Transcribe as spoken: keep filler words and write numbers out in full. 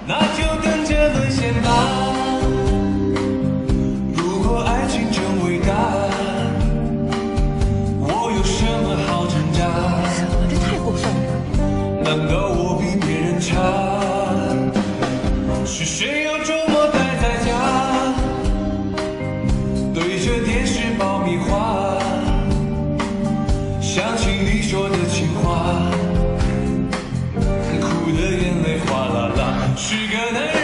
那就等着沦陷吧。如果爱情真伟大，我有什么好挣扎？ 什么？这太过分了！ 难道我比别人差？是谁要周末待在家，对着电视爆米花，想起你说的情话，哭的眼泪哗啦啦，是个男人。